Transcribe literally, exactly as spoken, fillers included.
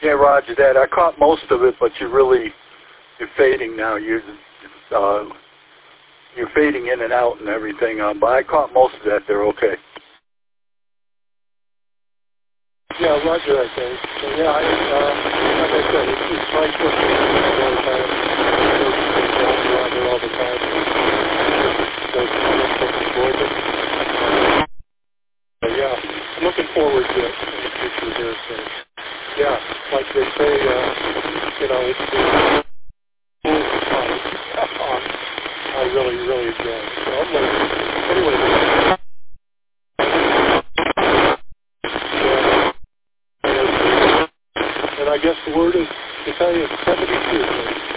Yeah, Roger that. I caught most of it, but you're really you're fading now. You're uh, you're fading in and out and everything. Um, but I caught most of that. They're okay. Yeah, Roger that, Dave. So yeah, I, uh, like I said, it's, it's my question all the time. Roger all the time. So I'm looking forward to it. So yeah, I'm looking forward to it in the future here. So yeah, like they say, uh, you know, it's uh, I really, really enjoy it. So I'm like, anyway. And I guess the word is to tell you it's seventy-two.